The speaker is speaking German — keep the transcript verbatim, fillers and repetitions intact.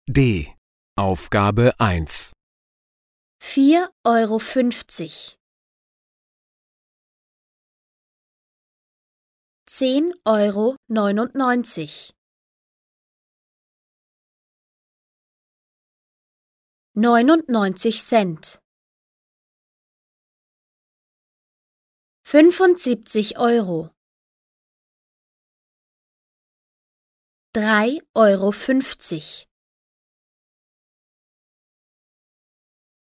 D. Aufgabe eins. vier Euro fünfzig. zehn Euro neunundneunzig. neunundneunzig Cent. fünfundsiebzig Euro. drei Euro fünfzig.